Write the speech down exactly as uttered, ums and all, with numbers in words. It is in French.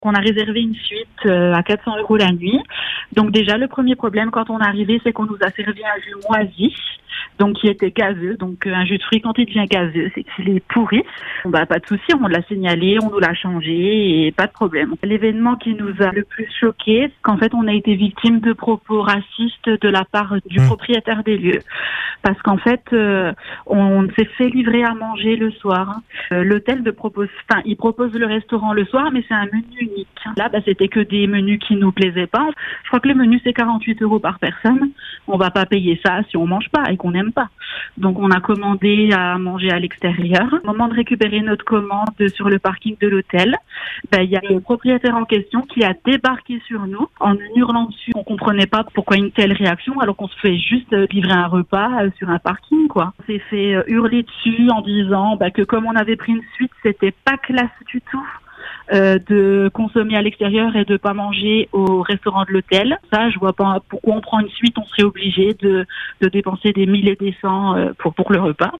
On a réservé une suite euh, à quatre cents euros la nuit. Donc déjà, le premier problème quand on est arrivé, c'est qu'on nous a servi un jus moisi, donc qui était gazeux. Donc euh, un jus de fruits, quand il devient gazeux, c'est qu'il est pourri. Bon, bah, pas de souci, on l'a signalé, on nous l'a changé et pas de problème. L'événement qui nous a le plus choqué, c'est qu'en fait, on a été victime de propos racistes de la part du mmh. propriétaire des lieux. Parce qu'en fait, euh, on s'est fait livrer à manger le soir. Euh, l'hôtel de propose, enfin, il propose le restaurant le soir, mais c'est un menu unique. Là, bah, c'était que des menus qui nous plaisaient pas. Je crois que le menu, c'est quarante-huit euros par personne. On va pas payer ça si on mange pas et qu'on n'aime pas. Donc, on a commandé à manger à l'extérieur. Au moment de récupérer notre commande sur le parking de l'hôtel, bah, il y a le propriétaire en question qui a débarqué sur nous en hurlant dessus. On comprenait pas pourquoi une telle réaction, alors qu'on se fait juste livrer un repas sur un parking, quoi. On s'est fait hurler dessus en disant bah, que comme on avait pris une suite, c'était pas classe du tout euh, de consommer à l'extérieur et de pas manger au restaurant de l'hôtel. Ça, je vois pas pourquoi on prend une suite, on serait obligé de, de dépenser des mille et des cents euh, pour, pour le repas.